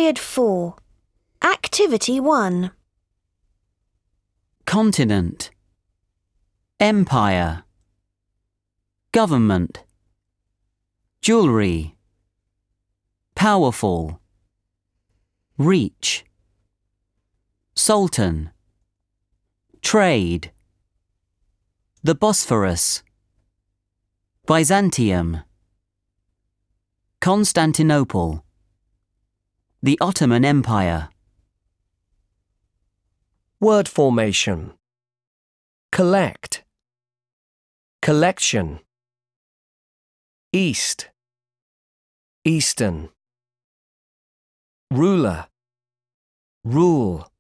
Period 4. Activity 1. Continent, empire, government, jewellery, powerful, reach, sultan, trade, the Bosphorus, Byzantium, Constantinople, the Ottoman Empire. Word formation. Collect, collection, east, eastern, ruler, rule,